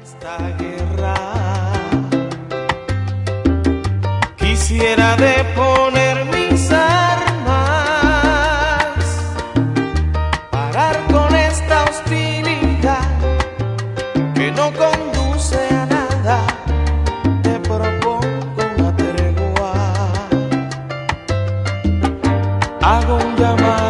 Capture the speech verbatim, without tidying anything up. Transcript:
esta guerra. Quisiera deponer mis armas, parar con esta hostilidad que no conduce a nada. Te propongo una tregua, hago un llamado